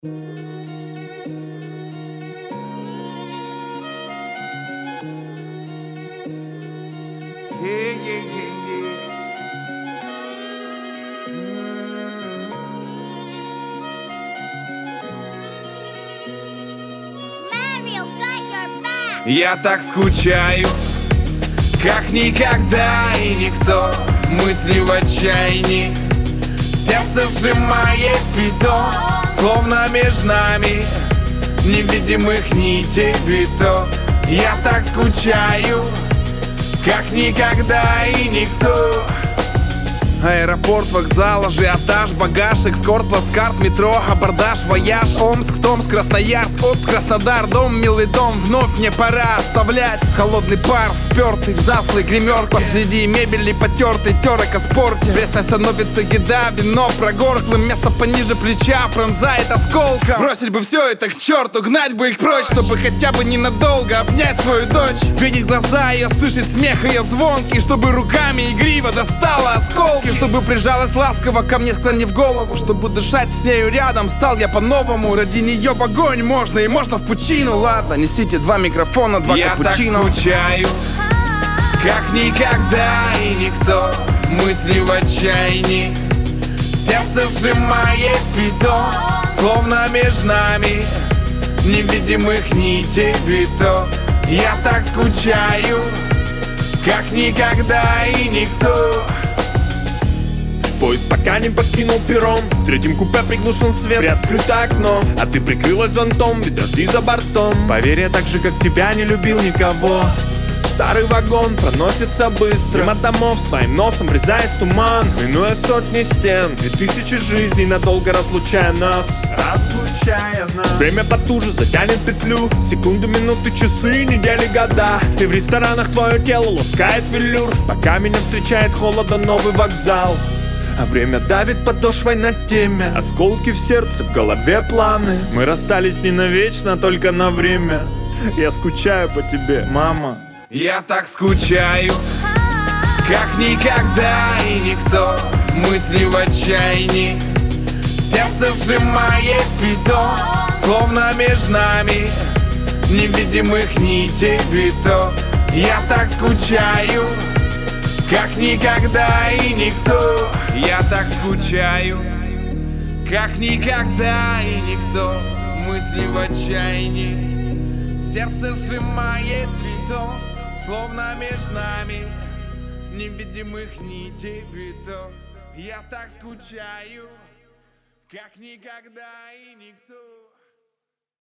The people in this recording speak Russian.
Yeah, yeah, yeah, yeah. Mario got your back. Я так скучаю, как никогда и никто. Мысли в отчаянии, сердце сжимает бетон. Словно между нами невидимых нитей виток. Я так скучаю, как никогда и никто. Аэропорт, вокзал, ажиотаж, багаж, экскорт, плацкарт, метро, абордаж, вояж. Омск, Томск, Красноярск, Обь, Краснодар, дом, милый дом. Вновь мне пора оставлять холодный пар, спертый в затлый гримерк. Посреди мебели потертый терок о спорте. Пресной становится еда, вино прогорклым. Место пониже плеча пронзает осколком. Бросить бы все это к черту, гнать бы их прочь, чтобы хотя бы ненадолго обнять свою дочь. Видеть глаза ее, слышать смех ее звонкий, чтобы руками игриво достала осколки. Чтобы прижалась ласково ко мне, склонив голову. Чтобы дышать с нею рядом, стал я по-новому. Ради нее в огонь можно и можно в пучину. Ладно, несите два микрофона, два капучино. Я так скучаю, как никогда и никто. Мысли в отчаянии, сердце сжимает бетон. Словно между нами невидимых нитей виток. Я так скучаю, как никогда и никто. Поезд пока не покинул перрон. В третьем купе приглушен свет, приоткрыто окно, а ты прикрылась зонтом, ведь дожди за бортом. Поверь, я так же, как тебя, не любил никого. Старый вагон проносится быстро мимо домов, своим носом врезаясь в туман, минуя сотни стен, 2000 жизней, надолго разлучая нас. Время потуже затянет петлю. Секунды, минуты, часы, недели, года. И в ресторанах твое тело ласкает велюр, пока меня встречает холодно новый вокзал. А время давит подошвой на теме. Осколки в сердце, в голове планы. Мы расстались не навечно, только на время. Я скучаю по тебе, мама. Я так скучаю, как никогда и никто. Мысли в отчаянии, сердце сжимает бетон. Словно между нами невидимых нитей виток. Я так скучаю, как никогда и никто. Я так скучаю, как никогда и никто. Мысли в отчаянии, сердце сжимает бетон. Словно между нами невидимых нитей виток. Я так скучаю, как никогда и никто.